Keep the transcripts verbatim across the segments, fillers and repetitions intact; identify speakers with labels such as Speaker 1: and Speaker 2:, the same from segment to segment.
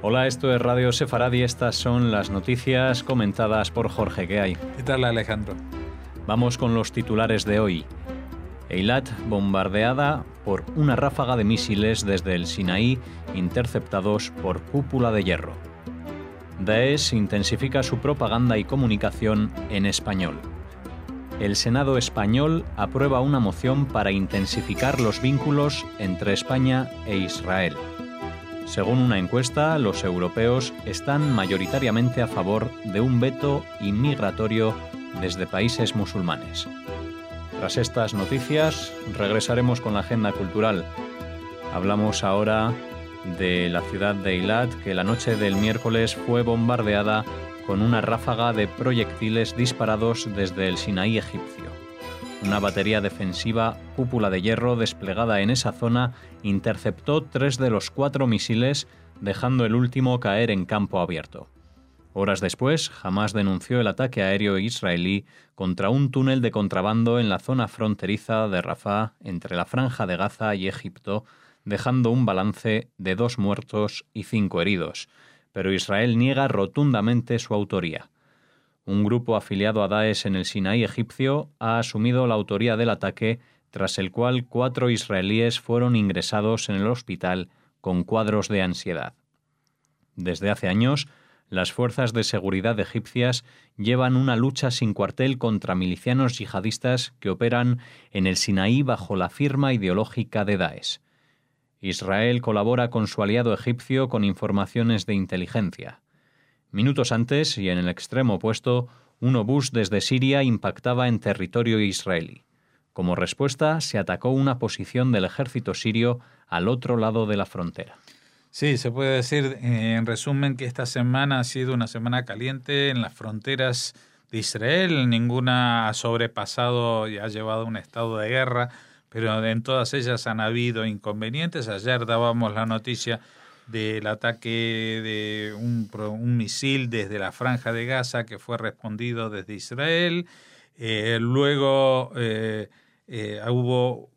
Speaker 1: Hola, esto es Radio Sefaradi y estas son las noticias comentadas por Jorge. ¿Qué hay?
Speaker 2: ¿Qué tal, Alejandro?
Speaker 1: Vamos con los titulares de hoy. Eilat bombardeada por una ráfaga de misiles desde el Sinaí interceptados por cúpula de hierro. Daesh intensifica su propaganda y comunicación en español. El Senado español aprueba una moción para intensificar los vínculos entre España e Israel. Según una encuesta, los europeos están mayoritariamente a favor de un veto inmigratorio desde países musulmanes. Tras estas noticias, regresaremos con la agenda cultural. Hablamos ahora de la ciudad de Eilat, que la noche del miércoles fue bombardeada con una ráfaga de proyectiles disparados desde el Sinaí egipcio. Una batería defensiva cúpula de hierro desplegada en esa zona interceptó tres de los cuatro misiles, dejando el último caer en campo abierto. Horas después, Hamás denunció el ataque aéreo israelí contra un túnel de contrabando en la zona fronteriza de Rafah entre la Franja de Gaza y Egipto, dejando un balance de dos muertos y cinco heridos. Pero Israel niega rotundamente su autoría. Un grupo afiliado a Daesh en el Sinaí egipcio ha asumido la autoría del ataque, tras el cual cuatro israelíes fueron ingresados en el hospital con cuadros de ansiedad. Desde hace años, las fuerzas de seguridad egipcias llevan una lucha sin cuartel contra milicianos yihadistas que operan en el Sinaí bajo la firma ideológica de Daesh. Israel colabora con su aliado egipcio con informaciones de inteligencia. Minutos antes, y en el extremo opuesto, un obús desde Siria impactaba en territorio israelí. Como respuesta, se atacó una posición del ejército sirio al otro lado de la frontera.
Speaker 2: Sí, se puede decir eh, en resumen que esta semana ha sido una semana caliente en las fronteras de Israel. Ninguna ha sobrepasado y ha llevado a un estado de guerra, pero en todas ellas han habido inconvenientes. Ayer dábamos la noticia del ataque de un, un misil desde la Franja de Gaza que fue respondido desde Israel. Eh, luego eh, eh, hubo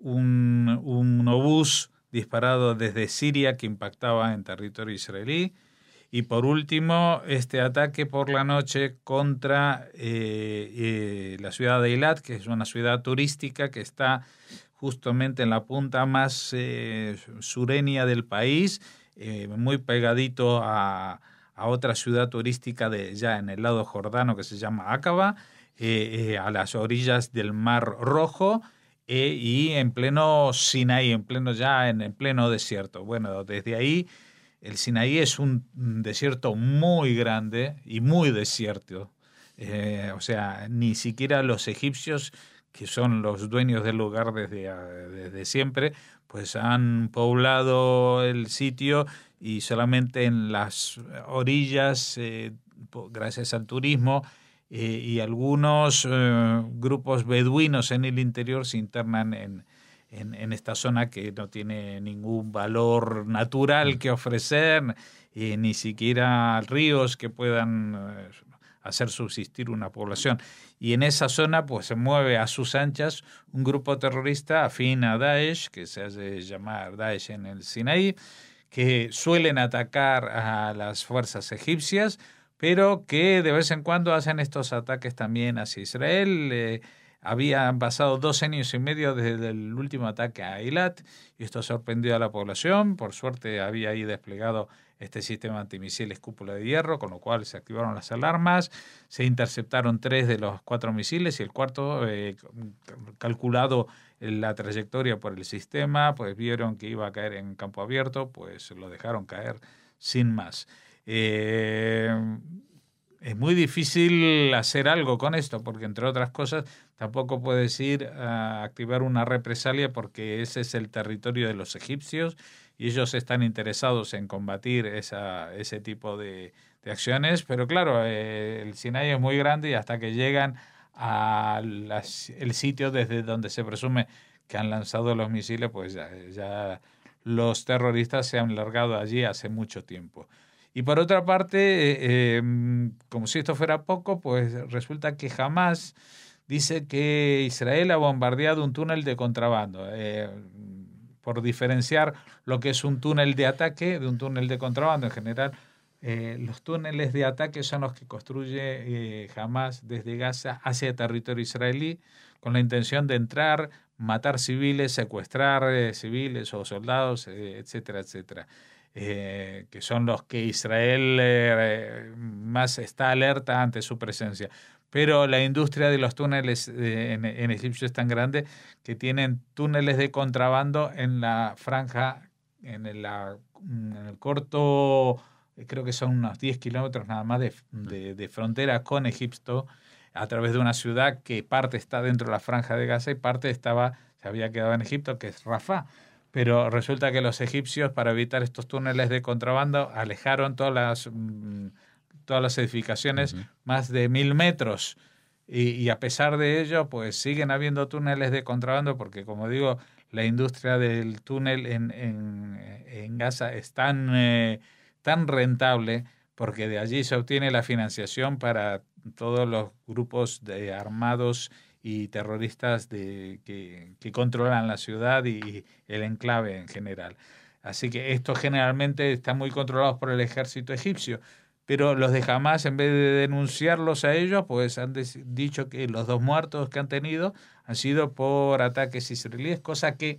Speaker 2: un, un obús disparado desde Siria que impactaba en territorio israelí. Y por último, este ataque por la noche contra eh, eh, la ciudad de Eilat, que es una ciudad turística que está justamente en la punta más eh, sureña del país, eh, muy pegadito a, a otra ciudad turística de ya en el lado jordano que se llama Aqaba, eh, eh, a las orillas del Mar Rojo, eh, y en pleno Sinaí, en pleno ya en, en pleno desierto. Bueno, desde ahí el Sinaí es un desierto muy grande y muy desierto. Eh, o sea, ni siquiera los egipcios, que son los dueños del lugar desde, desde siempre, pues han poblado el sitio y solamente en las orillas, eh, gracias al turismo, eh, y algunos eh, grupos beduinos en el interior se internan en, en, en esta zona que no tiene ningún valor natural que ofrecer, eh, ni siquiera ríos que puedan eh, hacer subsistir una población. Y en esa zona pues se mueve a sus anchas un grupo terrorista afín a Daesh, que se hace llamar Daesh en el Sinaí, que suelen atacar a las fuerzas egipcias, pero que de vez en cuando hacen estos ataques también hacia Israel. Eh, habían pasado dos años y medio desde el último ataque a Eilat, y esto sorprendió a la población. Por suerte había ahí desplegado este sistema antimisiles cúpula de hierro, con lo cual se activaron las alarmas, se interceptaron tres de los cuatro misiles y el cuarto, eh, calculado la trayectoria por el sistema, pues vieron que iba a caer en campo abierto, pues lo dejaron caer sin más. Eh, es muy difícil hacer algo con esto, porque entre otras cosas tampoco puedes ir a activar una represalia, porque ese es el territorio de los egipcios y ellos están interesados en combatir esa, ese tipo de, de acciones. Pero claro, eh, el Sinaí es muy grande y hasta que llegan al sitio desde donde se presume que han lanzado los misiles, pues ya, ya los terroristas se han largado allí hace mucho tiempo. Y por otra parte, eh, eh, como si esto fuera poco, pues resulta que Hamás dice que Israel ha bombardeado un túnel de contrabando. Eh, por diferenciar lo que es un túnel de ataque de un túnel de contrabando. En general, eh, los túneles de ataque son los que construye eh, Hamás desde Gaza hacia territorio israelí con la intención de entrar, matar civiles, secuestrar eh, civiles o soldados, eh, etcétera, etcétera. Eh, que son los que Israel eh, más está alerta ante su presencia. Pero la industria de los túneles eh, en, en Egipto es tan grande que tienen túneles de contrabando en la franja, en el, la, en el corto, creo que son unos diez kilómetros nada más de, de, de frontera con Egipto, a través de una ciudad que parte está dentro de la franja de Gaza y parte estaba, se había quedado en Egipto, que es Rafah. Pero resulta que los egipcios, para evitar estos túneles de contrabando, alejaron todas las, todas las edificaciones uh-huh. más de mil metros. Y, y a pesar de ello, pues siguen habiendo túneles de contrabando porque, como digo, la industria del túnel en, en, en Gaza es tan, eh, tan rentable porque de allí se obtiene la financiación para todos los grupos de armados y terroristas de, que, que controlan la ciudad y el enclave en general. Así que estos generalmente están muy controlados por el ejército egipcio, pero los de Hamás, en vez de denunciarlos a ellos, pues han dicho que los dos muertos que han tenido han sido por ataques israelíes, cosa que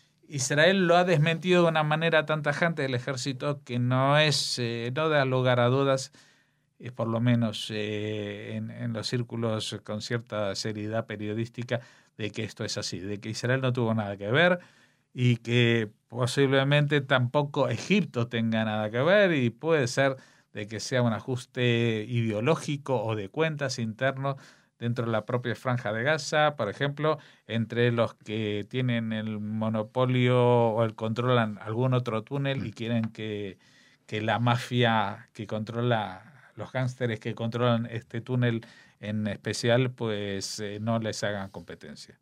Speaker 2: Israel lo ha desmentido de una manera tan tajante el ejército que no es, eh, no da lugar a dudas, por lo menos eh, en, en los círculos con cierta seriedad periodística, de que esto es así, de que Israel no tuvo nada que ver y que posiblemente tampoco Egipto tenga nada que ver y puede ser de que sea un ajuste ideológico o de cuentas internos dentro de la propia Franja de Gaza, por ejemplo, entre los que tienen el monopolio o el controlan algún otro túnel y quieren que, que la mafia que controla los gángsteres que controlan este túnel en especial, pues eh, no les hagan competencia.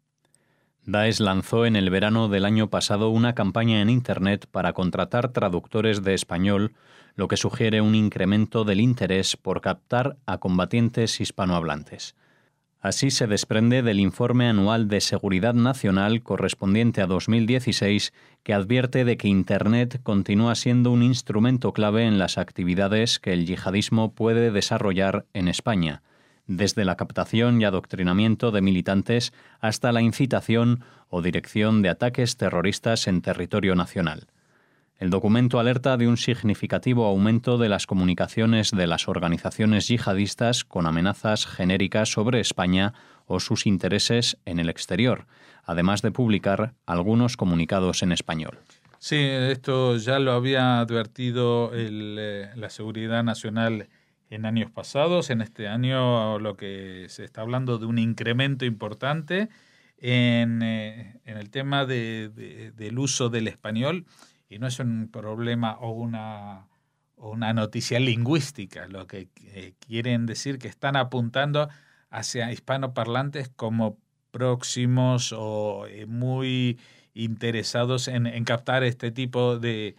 Speaker 1: Daesh lanzó en el verano del año pasado una campaña en Internet para contratar traductores de español, lo que sugiere un incremento del interés por captar a combatientes hispanohablantes. Así se desprende del informe anual de Seguridad Nacional correspondiente a dos mil dieciséis, que advierte de que Internet continúa siendo un instrumento clave en las actividades que el yihadismo puede desarrollar en España, desde la captación y adoctrinamiento de militantes hasta la incitación o dirección de ataques terroristas en territorio nacional. El documento alerta de un significativo aumento de las comunicaciones de las organizaciones yihadistas con amenazas genéricas sobre España o sus intereses en el exterior, además de publicar algunos comunicados en español.
Speaker 2: Sí, esto ya lo había advertido el, eh, la Seguridad Nacional en años pasados. En este año lo que se está hablando de un incremento importante en, eh, en el tema de, de, del uso del español. Y no es un problema o una, o una noticia lingüística, lo que eh, quieren decir que están apuntando hacia hispanoparlantes como próximos o eh, muy interesados en, en captar este tipo de,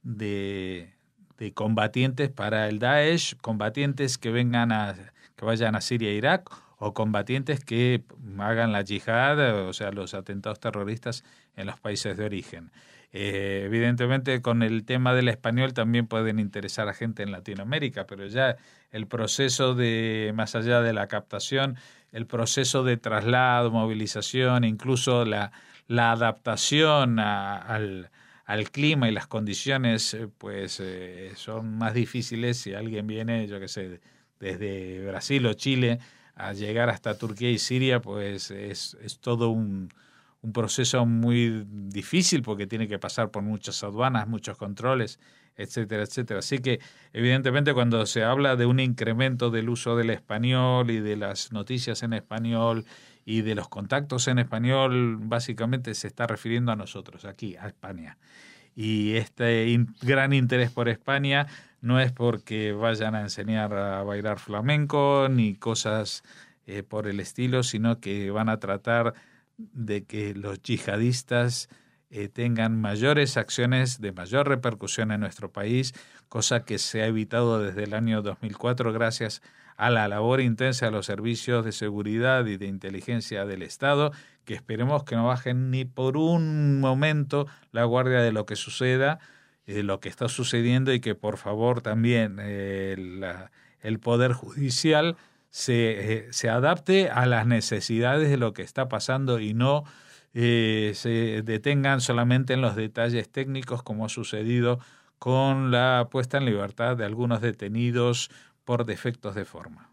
Speaker 2: de, de combatientes para el Daesh, combatientes que vengan a, que vayan a Siria e Irak, o combatientes que hagan la yihad, o sea, los atentados terroristas en los países de origen. Eh, evidentemente con el tema del español también pueden interesar a gente en Latinoamérica, pero ya el proceso de, más allá de la captación, el proceso de traslado, movilización, incluso la, la adaptación a, al, al clima y las condiciones, pues eh, son más difíciles si alguien viene, yo qué sé, desde Brasil o Chile a llegar hasta Turquía y Siria, pues es, es todo un un proceso muy difícil porque tiene que pasar por muchas aduanas, muchos controles, etcétera, etcétera. Así que, evidentemente, cuando se habla de un incremento del uso del español y de las noticias en español y de los contactos en español, básicamente se está refiriendo a nosotros, aquí, a España. Y este in- gran interés por España no es porque vayan a enseñar a bailar flamenco ni cosas eh, por el estilo, sino que van a tratar de que los yihadistas eh, tengan mayores acciones de mayor repercusión en nuestro país, cosa que se ha evitado desde el año dos mil cuatro gracias a la labor intensa de los servicios de seguridad y de inteligencia del Estado, que esperemos que no bajen ni por un momento la guardia de lo que suceda, de lo que está sucediendo, y que por favor también eh, la, el Poder Judicial se, eh, se adapte a las necesidades de lo que está pasando y no eh, se detengan solamente en los detalles técnicos, como ha sucedido con la puesta en libertad de algunos detenidos por defectos de forma.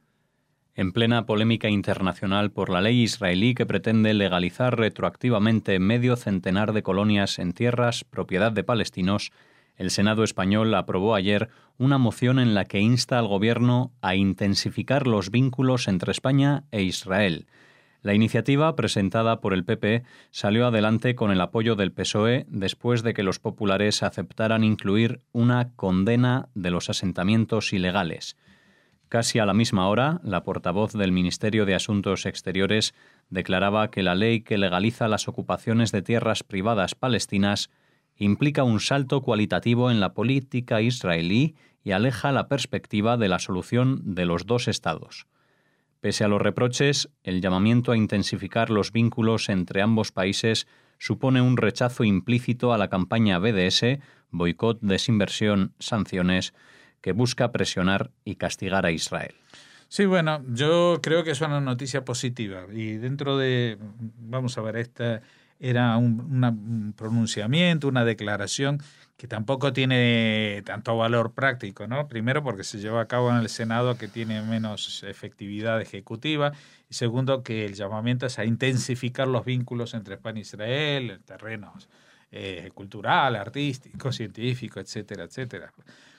Speaker 1: En plena polémica internacional por la ley israelí que pretende legalizar retroactivamente medio centenar de colonias en tierras propiedad de palestinos, el Senado español aprobó ayer una moción en la que insta al Gobierno a intensificar los vínculos entre España e Israel. La iniciativa, presentada por el P P, salió adelante con el apoyo del P S O E después de que los populares aceptaran incluir una condena de los asentamientos ilegales. Casi a la misma hora, la portavoz del Ministerio de Asuntos Exteriores declaraba que la ley que legaliza las ocupaciones de tierras privadas palestinas implica un salto cualitativo en la política israelí y aleja la perspectiva de la solución de los dos estados. Pese a los reproches, el llamamiento a intensificar los vínculos entre ambos países supone un rechazo implícito a la campaña B D S, boicot, desinversión, sanciones, que busca presionar y castigar a Israel.
Speaker 2: Sí, bueno, yo creo que es una noticia positiva. Y dentro de, vamos a ver, esta era un, una, un pronunciamiento, una declaración que tampoco tiene tanto valor práctico, ¿no? Primero porque se lleva a cabo en el Senado, que tiene menos efectividad ejecutiva, y segundo que el llamamiento es a intensificar los vínculos entre España e Israel en terrenos eh, cultural, artístico, científico, etcétera, etcétera.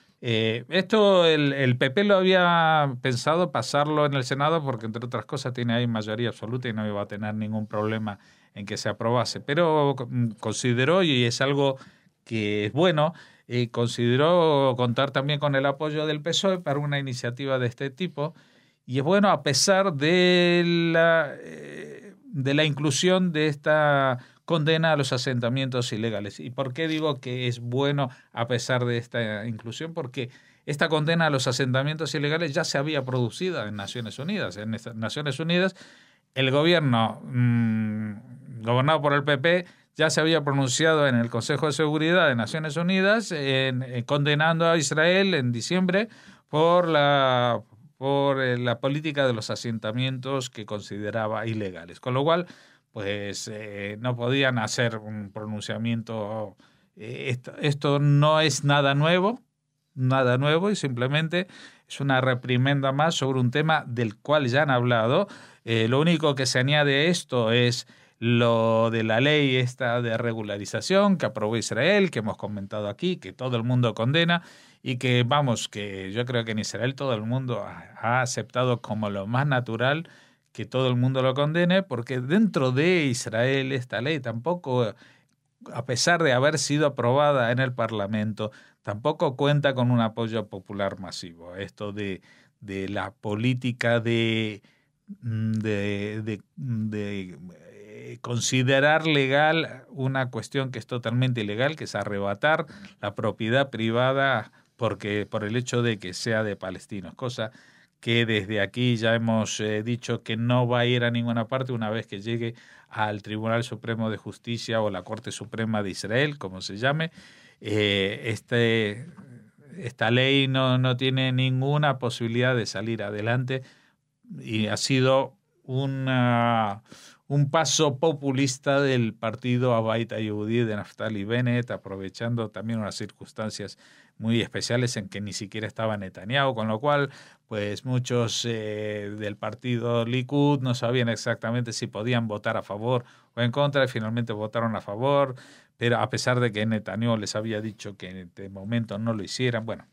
Speaker 2: Eh, esto el, el P P lo había pensado pasarlo en el Senado porque, entre otras cosas, tiene ahí mayoría absoluta y no iba a tener ningún problema en que se aprobase. Pero consideró, y es algo que es bueno, eh, consideró contar también con el apoyo del P S O E para una iniciativa de este tipo. Y es bueno a pesar de la, eh, de la inclusión de esta condena a los asentamientos ilegales. ¿Y por qué digo que es bueno a pesar de esta inclusión? Porque esta condena a los asentamientos ilegales ya se había producido en Naciones Unidas. En Naciones Unidas el gobierno mmm, gobernado por el P P ya se había pronunciado en el Consejo de Seguridad de Naciones Unidas en, en, condenando a Israel en diciembre por la, por la política de los asentamientos que consideraba ilegales. Con lo cual, pues eh, no podían hacer un pronunciamiento. Eh, esto, esto no es nada nuevo, nada nuevo, y simplemente es una reprimenda más sobre un tema del cual ya han hablado. Eh, lo único que se añade a esto es lo de la ley esta de regularización que aprobó Israel, que hemos comentado aquí, que todo el mundo condena, y que, vamos, que yo creo que en Israel todo el mundo ha, ha aceptado como lo más natural que todo el mundo lo condene, porque dentro de Israel esta ley tampoco, a pesar de haber sido aprobada en el Parlamento, tampoco cuenta con un apoyo popular masivo. Esto de, de la política de, de, de, de eh, considerar legal una cuestión que es totalmente ilegal, que es arrebatar la propiedad privada porque por el hecho de que sea de palestinos, cosa que desde aquí ya hemos eh, dicho que no va a ir a ninguna parte una vez que llegue al Tribunal Supremo de Justicia o la Corte Suprema de Israel, como se llame. Eh, este, esta ley no, no tiene ninguna posibilidad de salir adelante y ha sido una, un paso populista del partido Abait Yehudi de Naftali Bennett, aprovechando también unas circunstancias muy especiales en que ni siquiera estaba Netanyahu, con lo cual pues muchos eh, del partido Likud no sabían exactamente si podían votar a favor o en contra, y finalmente votaron a favor, pero a pesar de que Netanyahu les había dicho que de momento no lo hicieran. Bueno,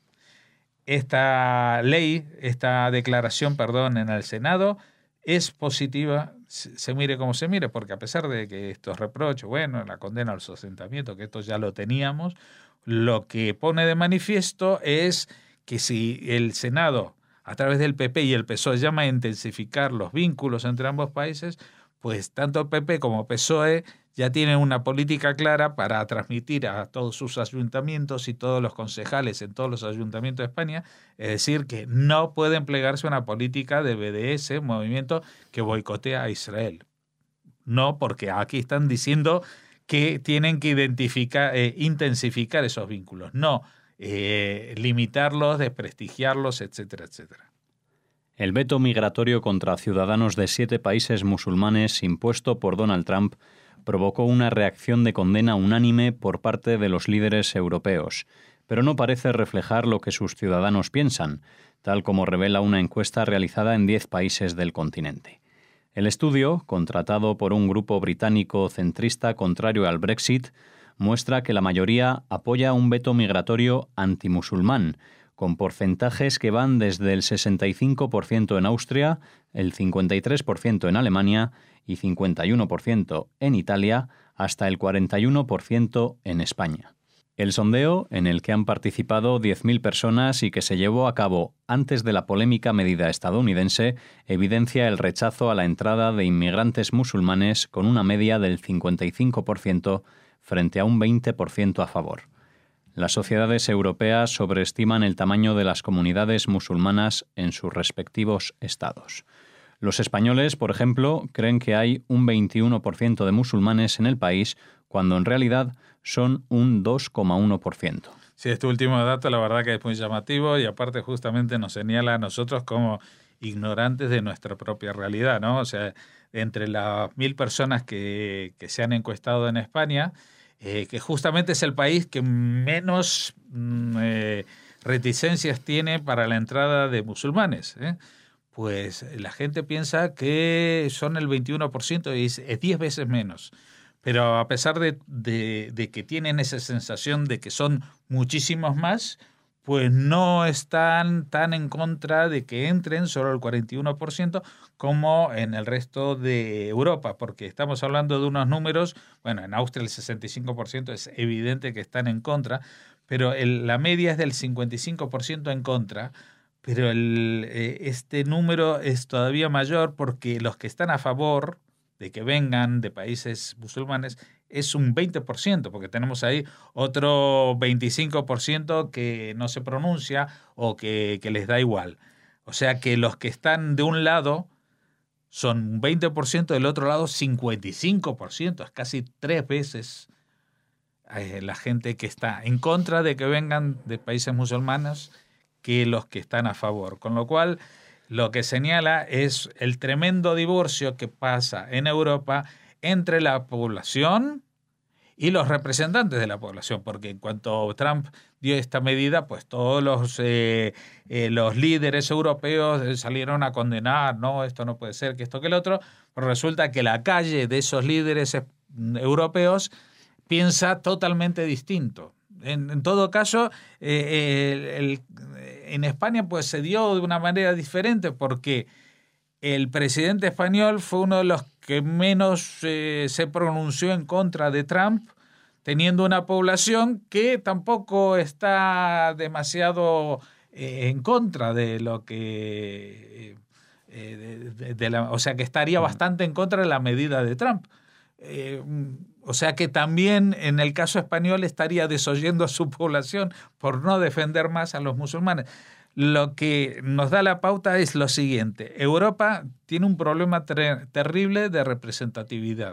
Speaker 2: esta ley, esta declaración, perdón, en el Senado es positiva, se, se mire como se mire, porque a pesar de que estos reproches, bueno, la condena a los asentamientos, que esto ya lo teníamos, lo que pone de manifiesto es que si el Senado, a través del P P y el P S O E, llama a intensificar los vínculos entre ambos países, pues tanto el P P como P S O E ya tienen una política clara para transmitir a todos sus ayuntamientos y todos los concejales en todos los ayuntamientos de España, es decir, que no pueden plegarse a una política de B D S, un movimiento que boicotea a Israel. No, porque aquí están diciendo que tienen que identificar, eh, intensificar esos vínculos. No, eh, limitarlos, desprestigiarlos, etcétera, etcétera.
Speaker 1: El veto migratorio contra ciudadanos de siete países musulmanes impuesto por Donald Trump provocó una reacción de condena unánime por parte de los líderes europeos, pero no parece reflejar lo que sus ciudadanos piensan, tal como revela una encuesta realizada en diez países del continente. El estudio, contratado por un grupo británico centrista contrario al Brexit, muestra que la mayoría apoya un veto migratorio antimusulmán, con porcentajes que van desde el sesenta y cinco por ciento en Austria, el cincuenta y tres por ciento en Alemania y cincuenta y uno por ciento en Italia, hasta el cuarenta y uno por ciento en España. El sondeo, en el que han participado diez mil personas y que se llevó a cabo antes de la polémica medida estadounidense, evidencia el rechazo a la entrada de inmigrantes musulmanes con una media del cincuenta y cinco por ciento frente a un veinte por ciento a favor. Las sociedades europeas sobreestiman el tamaño de las comunidades musulmanas en sus respectivos estados. Los españoles, por ejemplo, creen que hay un veintiuno por ciento de musulmanes en el país, cuando en realidad son un dos coma uno por ciento.
Speaker 2: Sí, este último dato la verdad que es muy llamativo y aparte justamente nos señala a nosotros como ignorantes de nuestra propia realidad, ¿no? O sea, entre las mil personas que, que se han encuestado en España, Eh, que justamente es el país que menos eh, reticencias tiene para la entrada de musulmanes, ¿eh? Pues la gente piensa que son el veintiuno por ciento y es diez veces menos. Pero a pesar de, de, de que tienen esa sensación de que son muchísimos más, pues no están tan en contra de que entren solo el cuarenta y uno por ciento como en el resto de Europa, porque estamos hablando de unos números, bueno, en Austria el sesenta y cinco por ciento es evidente que están en contra, pero el, la media es del cincuenta y cinco por ciento en contra, pero el, eh, este número es todavía mayor porque los que están a favor de que vengan de países musulmanes es un veinte por ciento, porque tenemos ahí otro veinticinco por ciento que no se pronuncia o que, que les da igual. O sea que los que están de un lado son un veinte por ciento, del otro lado cincuenta y cinco por ciento, es casi tres veces eh, la gente que está en contra de que vengan de países musulmanes que los que están a favor. Con lo cual, lo que señala es el tremendo divorcio que pasa en Europa entre la población y los representantes de la población, porque en cuanto Trump dio esta medida, pues todos los, eh, eh, los líderes europeos salieron a condenar, no, esto no puede ser, que esto, que el otro, pero resulta que la calle de esos líderes europeos piensa totalmente distinto. En, en todo caso, eh, el, el, en España pues se dio de una manera diferente porque el presidente español fue uno de los que menos eh, se pronunció en contra de Trump, teniendo una población que tampoco está demasiado eh, en contra de lo que... Eh, de, de, de la, o sea, que estaría bastante en contra de la medida de Trump. Eh, o sea que también en el caso español estaría desoyendo a su población por no defender más a los musulmanes. Lo que nos da la pauta es lo siguiente. Europa tiene un problema ter- terrible de representatividad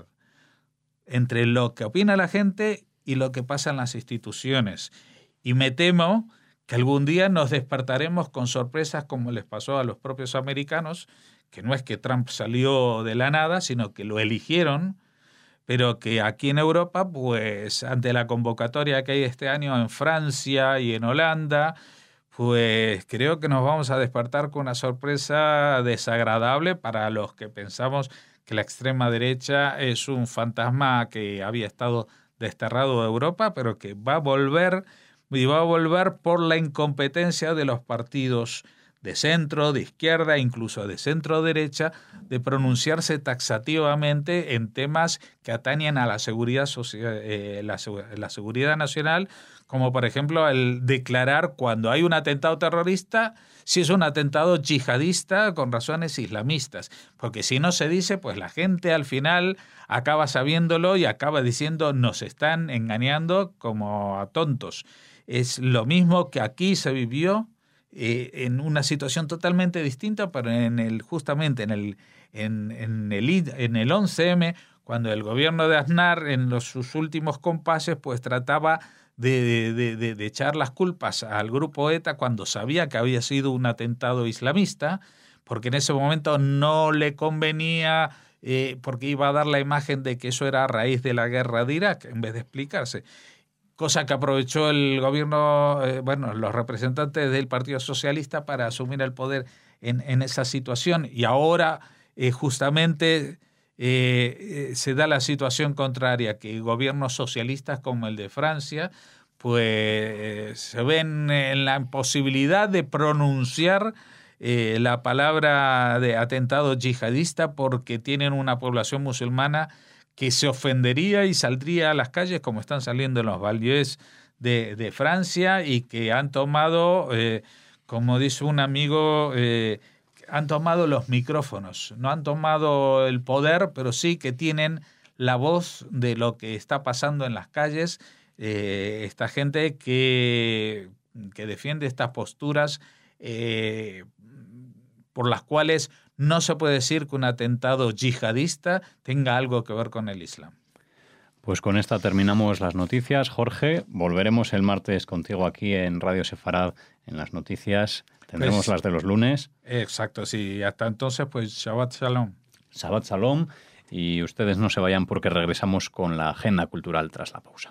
Speaker 2: entre lo que opina la gente y lo que pasa en las instituciones. Y me temo que algún día nos despertaremos con sorpresas como les pasó a los propios americanos, que no es que Trump salió de la nada, sino que lo eligieron, pero que aquí en Europa, pues ante la convocatoria que hay este año en Francia y en Holanda, pues creo que nos vamos a despertar con una sorpresa desagradable para los que pensamos que la extrema derecha es un fantasma que había estado desterrado de Europa, pero que va a volver, y va a volver por la incompetencia de los partidos de centro, de izquierda, incluso de centro-derecha, de pronunciarse taxativamente en temas que atañen a la seguridad, social, eh, la, la seguridad nacional, como por ejemplo el declarar cuando hay un atentado terrorista si es un atentado yihadista con razones islamistas, porque si no se dice, pues la gente al final acaba sabiéndolo y acaba diciendo nos están engañando como a tontos. Es lo mismo que aquí se vivió eh, en una situación totalmente distinta, pero en el justamente en el en, en el en el once eme, cuando el gobierno de Aznar en los, sus últimos compases pues trataba de, de, de, de echar las culpas al grupo ETA cuando sabía que había sido un atentado islamista, porque en ese momento no le convenía, eh, porque iba a dar la imagen de que eso era a raíz de la guerra de Irak, en vez de explicarse. Cosa que aprovechó el gobierno, eh, bueno, los representantes del Partido Socialista para asumir el poder en, en esa situación. Y ahora eh, justamente eh, eh, se da la situación contraria, que gobiernos socialistas como el de Francia pues eh, se ven en la imposibilidad de pronunciar eh, la palabra de atentado yihadista porque tienen una población musulmana que se ofendería y saldría a las calles como están saliendo en los banlieues de, de Francia y que han tomado, eh, como dice un amigo, eh, han tomado los micrófonos. No han tomado el poder, pero sí que tienen la voz de lo que está pasando en las calles. Eh, esta gente que, que defiende estas posturas eh, por las cuales no se puede decir que un atentado yihadista tenga algo que ver con el Islam.
Speaker 1: Pues con esta terminamos las noticias. Jorge, volveremos el martes contigo aquí en Radio Sefarad en las noticias. Tendremos pues, las de los lunes.
Speaker 2: Exacto, sí. Hasta entonces, pues Shabbat Shalom.
Speaker 1: Shabbat Shalom. Y ustedes no se vayan porque regresamos con la agenda cultural tras la pausa.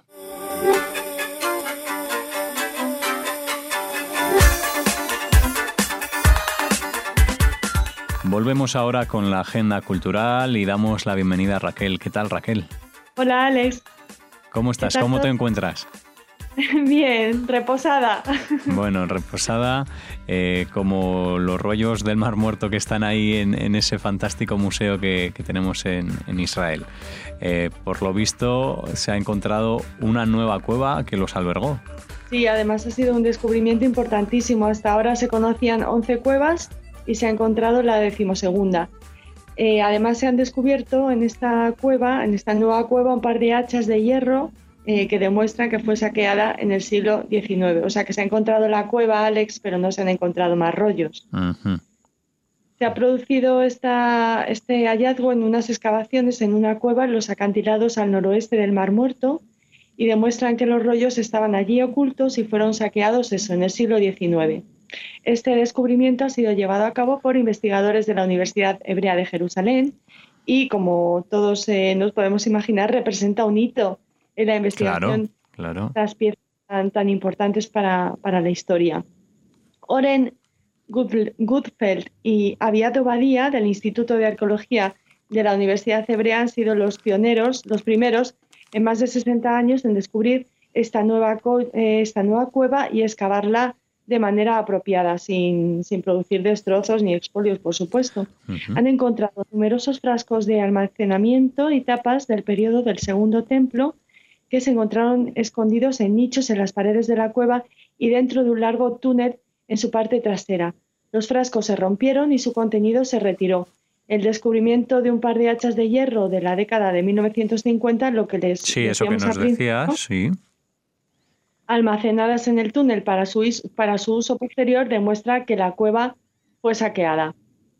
Speaker 1: Volvemos ahora con la agenda cultural y damos la bienvenida a Raquel. ¿Qué tal, Raquel?
Speaker 3: Hola, Alex.
Speaker 1: ¿Cómo estás? ¿Cómo te encuentras?
Speaker 3: Bien, reposada.
Speaker 1: Bueno, reposada, eh, como los rollos del Mar Muerto que están ahí en, en ese fantástico museo que, que tenemos en, en Israel. Eh, por lo visto, se ha encontrado una nueva cueva que los albergó.
Speaker 3: Sí, además ha sido un descubrimiento importantísimo. Hasta ahora se conocían once cuevas y se ha encontrado la decimosegunda. Eh, además se han descubierto en esta cueva, en esta nueva cueva, un par de hachas de hierro eh, que demuestran que fue saqueada en el siglo diecinueve. O sea que se ha encontrado la cueva, Alex, pero no se han encontrado más rollos.
Speaker 1: Uh-huh.
Speaker 3: Se ha producido esta, este hallazgo en unas excavaciones en una cueva en los acantilados al noroeste del Mar Muerto y demuestran que los rollos estaban allí ocultos y fueron saqueados eso, en el siglo diecinueve. Este descubrimiento ha sido llevado a cabo por investigadores de la Universidad Hebrea de Jerusalén y, como todos eh, nos podemos imaginar, representa un hito en la investigación
Speaker 1: claro, claro.
Speaker 3: de las piezas tan, tan importantes para, para la historia. Oren Gutfeld y Aviad Obadia, del Instituto de Arqueología de la Universidad Hebrea, han sido los pioneros, los primeros en más de sesenta años en descubrir esta nueva, eh, esta nueva cueva y excavarla de manera apropiada, sin, sin producir destrozos ni expolios, por supuesto. Uh-huh. Han encontrado numerosos frascos de almacenamiento y tapas del periodo del Segundo Templo que se encontraron escondidos en nichos en las paredes de la cueva y dentro de un largo túnel en su parte trasera. Los frascos se rompieron y su contenido se retiró. El descubrimiento de un par de hachas de hierro de la década de mil novecientos cincuenta, lo que les
Speaker 1: sí, eso que nos decías, sí.
Speaker 3: almacenadas en el túnel para su, para su uso posterior, demuestra que la cueva fue saqueada.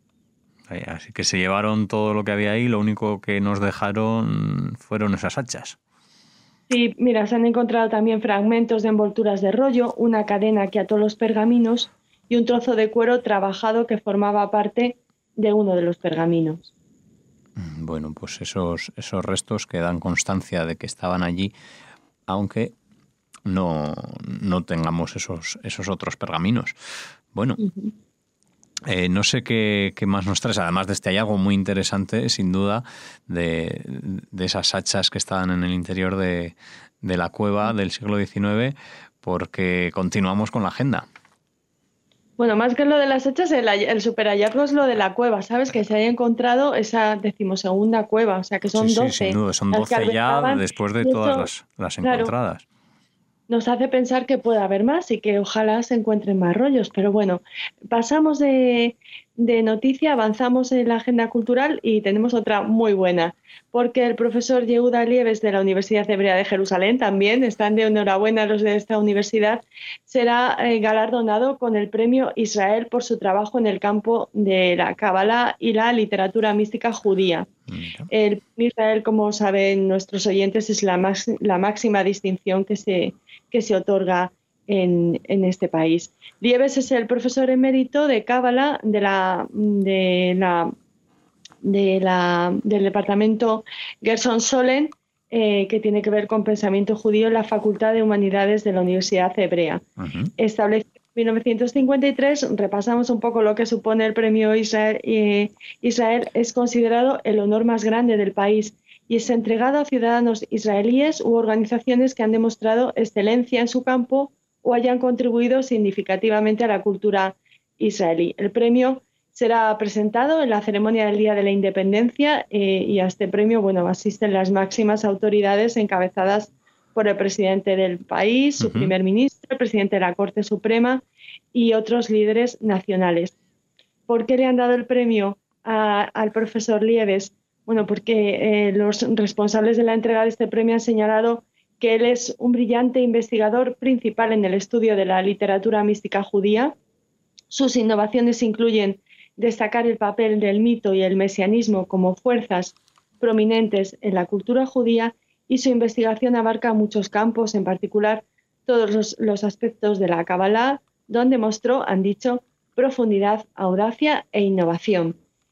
Speaker 1: Así que se llevaron todo lo que había ahí, lo único que nos dejaron fueron esas hachas.
Speaker 3: Sí, mira, se han encontrado también fragmentos de envolturas de rollo, una cadena que ató los pergaminos y un trozo de cuero trabajado que formaba parte de uno de los pergaminos.
Speaker 1: Bueno, pues esos, esos restos que dan constancia de que estaban allí, aunque no, no tengamos esos, esos otros pergaminos. Bueno, uh-huh. eh, no sé qué, qué más nos traes, además de este hallazgo muy interesante, sin duda, de, de esas hachas que estaban en el interior de, de la cueva del siglo diecinueve, porque continuamos con la agenda.
Speaker 3: Bueno, más que lo de las hachas, el, el super hallazgo es lo de la cueva, ¿sabes? Que se haya encontrado esa decimosegunda cueva, o sea que son
Speaker 1: sí, sí,
Speaker 3: doce.
Speaker 1: Sin duda, son doce ya después de todas eso, las, las encontradas.
Speaker 3: Claro, nos hace pensar que puede haber más y que ojalá se encuentren más rollos, pero bueno, pasamos de, de noticia avanzamos en la agenda cultural y tenemos otra muy buena, porque el profesor Yehuda Lieves de la Universidad Hebrea de Jerusalén, también están de enhorabuena los de esta universidad, será eh, galardonado con el premio Israel por su trabajo en el campo de la Kabbalah y la literatura mística judía. Mira. El premio Israel, como saben nuestros oyentes, es la, max, la máxima distinción que se, que se otorga En, en este país. Lieves es el profesor emérito de Cábala de la, de la, de la, del departamento Gerson Solem, eh, que tiene que ver con pensamiento judío en la Facultad de Humanidades de la Universidad Hebrea. Uh-huh. Establecido en mil novecientos cincuenta y tres, repasamos un poco lo que supone el premio Israel. Eh, Israel es considerado el honor más grande del país y es entregado a ciudadanos israelíes u organizaciones que han demostrado excelencia en su campo o hayan contribuido significativamente a la cultura israelí. El premio será presentado en la ceremonia del Día de la Independencia eh, y a este premio bueno, asisten las máximas autoridades encabezadas por el presidente del país, su uh-huh. primer ministro, el presidente de la Corte Suprema y otros líderes nacionales. ¿Por qué le han dado el premio a, al profesor Lieves? Bueno, porque eh, los responsables de la entrega de este premio han señalado que él es un brillante investigador principal en el estudio de la literatura mística judía. Sus innovaciones incluyen destacar el papel del mito y el mesianismo como fuerzas prominentes en la cultura judía, y su investigación abarca muchos campos, en particular todos los, los aspectos de la Kabbalah, donde mostró, han dicho, profundidad, audacia e innovación.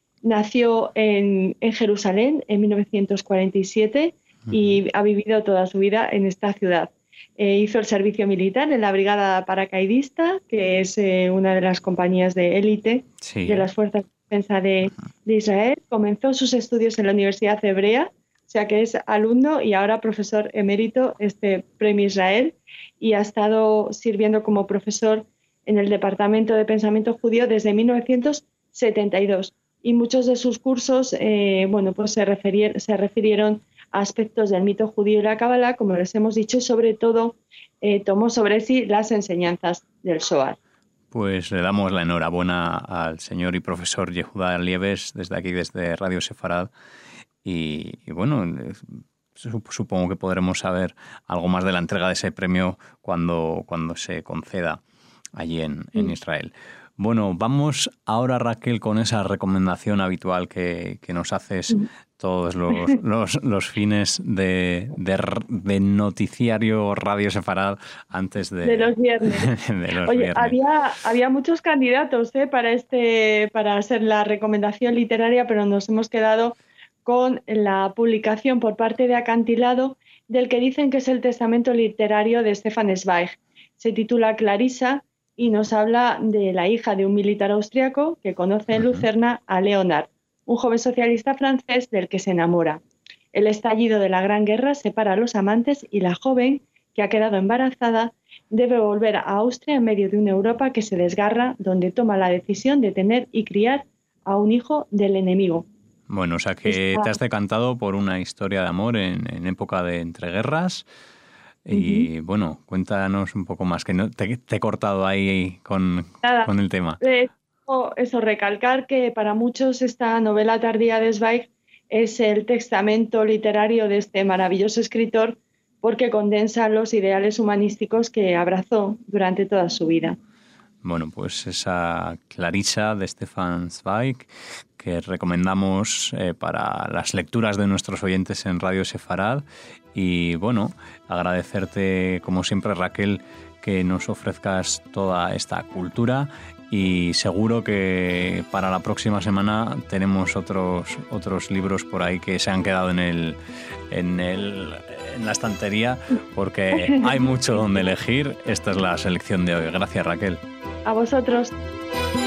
Speaker 3: Nació en, en Jerusalén en mil novecientos cuarenta y siete y ha vivido toda su vida en esta ciudad. Eh, hizo el servicio militar en la Brigada Paracaidista, que es eh, una de las compañías de élite sí. de las Fuerzas de Defensa de, de Israel. Comenzó sus estudios en la Universidad Hebrea, o sea que es alumno y ahora profesor emérito, este Premio Israel, y ha estado sirviendo como profesor en el Departamento de Pensamiento Judío desde mil novecientos setenta y dos. Y muchos de sus cursos eh, bueno, pues se, referir, se refirieron a aspectos del mito judío y la Kabbalah, como les hemos dicho, y sobre todo eh, tomó sobre sí las enseñanzas del Zohar.
Speaker 1: Pues le damos la enhorabuena al señor y profesor Yehuda Lieves desde aquí, desde Radio Sefarad. Y, y bueno, supongo que podremos saber algo más de la entrega de ese premio cuando, cuando se conceda allí en, en Israel. Bueno, vamos ahora, Raquel, con esa recomendación habitual que, que nos haces todos los, los, los fines de, de, de noticiario Radio Sefarad antes de,
Speaker 3: de los viernes.
Speaker 1: de los
Speaker 3: Oye,
Speaker 1: viernes.
Speaker 3: Había, había muchos candidatos ¿eh? para, este, para hacer la recomendación literaria, pero nos hemos quedado con la publicación por parte de Acantilado del que dicen que es el testamento literario de Stefan Zweig. Se titula Clarissa y nos habla de la hija de un militar austriaco que conoce en Lucerna a Leonard, un joven socialista francés del que se enamora. El estallido de la Gran Guerra separa a los amantes y la joven, que ha quedado embarazada, debe volver a Austria en medio de una Europa que se desgarra, donde toma la decisión de tener y criar a un hijo del enemigo.
Speaker 1: Bueno, o sea que Está... te has decantado por una historia de amor en, en época de entreguerras. Y uh-huh. bueno, cuéntanos un poco más, que no te, te he cortado ahí con, con el tema.
Speaker 3: Eh, eso, recalcar que para muchos esta novela tardía de Zweig es el testamento literario de este maravilloso escritor, porque condensa los ideales humanísticos que abrazó durante toda su vida.
Speaker 1: Bueno, pues esa Clarissa de Stefan Zweig, que recomendamos eh, para las lecturas de nuestros oyentes en Radio Sefarad. Y bueno, agradecerte como siempre, Raquel, que nos ofrezcas toda esta cultura, y seguro que para la próxima semana tenemos otros, otros libros por ahí que se han quedado en, el, en, el, en la estantería, porque hay mucho donde elegir. Esta es la selección de hoy. Gracias, Raquel.
Speaker 3: A vosotros.